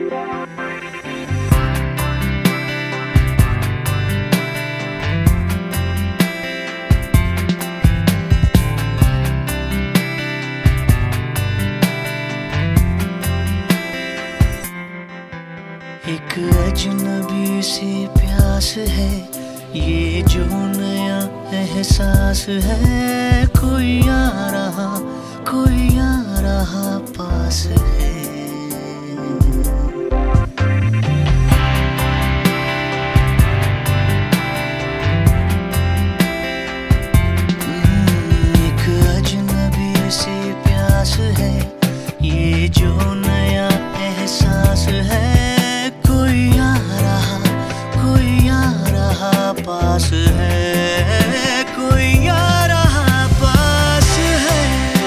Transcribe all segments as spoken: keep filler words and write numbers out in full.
एक अजनबी सी प्यास है, ये जो नया एहसास है। कोई आ रहा, कोई आ रहा पास है। एक अजनबी सी प्यास है, ये जो नया एहसास है। पास है, कोई आ रहा पास है।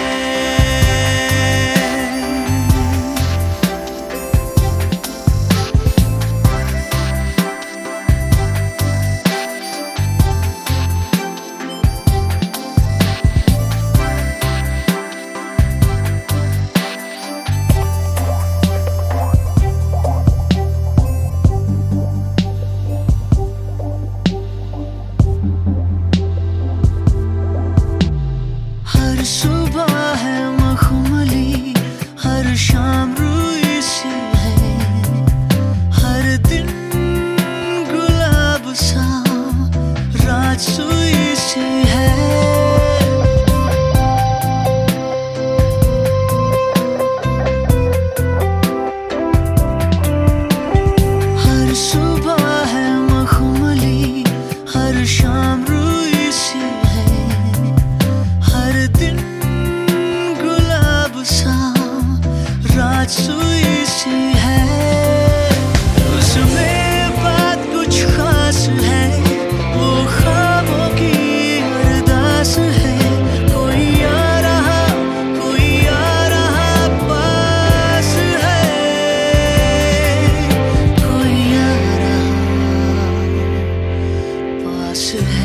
हर सुबह है मखमली, हर शाम रूई सी है। हर दिन गुलाब सा, रात सुई सी है। हर सुबह है मखमली, हर शाम रूई सी है। हर दिन गुलाब सा, रात सुई सी है। उसमें बात कुछ खास है, वो ख्वाबों की अरदास है। कोई आ रहा, कोई आ रहा पास है। कोई आ रहा पास है।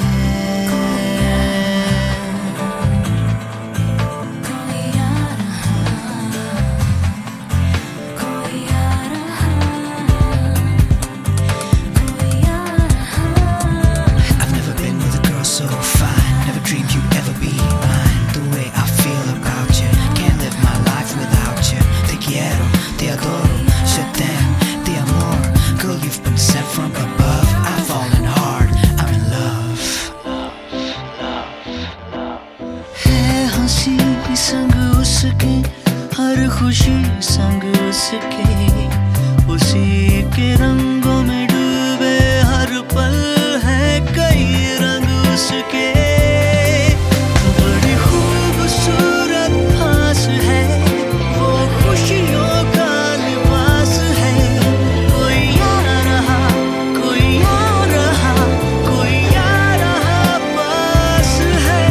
संग उसके, हर खुशी संग उसके, उसी के रंगों में डूबे हर पल है कई रंग उसके। बड़ी खूबसूरत फांस है, वो खुशियों का लिबास है। कोई आ रहा, कोई आ रहा, कोई आ रहा पास है।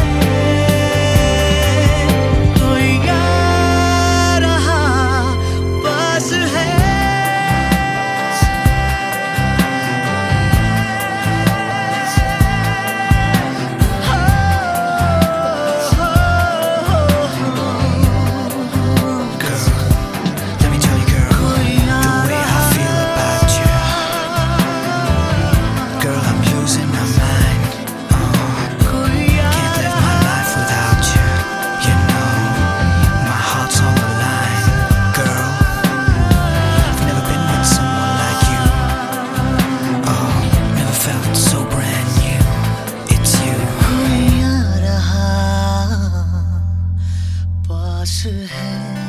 पास है।